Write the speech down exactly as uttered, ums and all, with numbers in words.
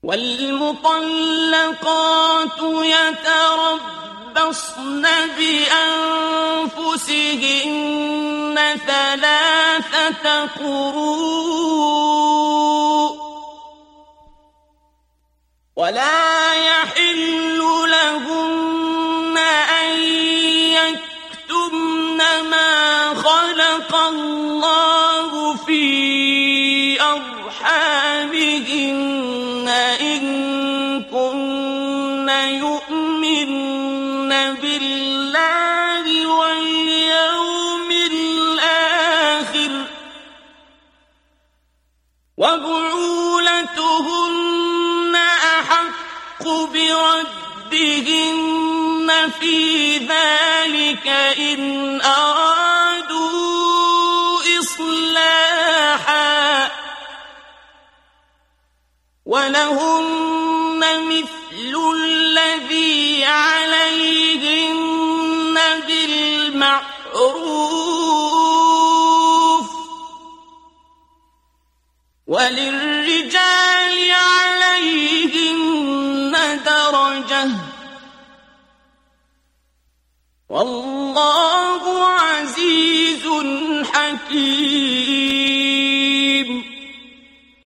والمطلقات يتربصن بأنفسهن ثلاثة قروء ولا يحل لهن أن يكتمن ما خلق الله في أرحامهن إن كن يؤمن بالله واليوم الآخر وبعولتهن أحق بردهن في ذلك إن أرادوا إصلاحا ولهن مثل الذي عليهن بالمعروف وللرجال عليهن درجة والله عزيز حكيم.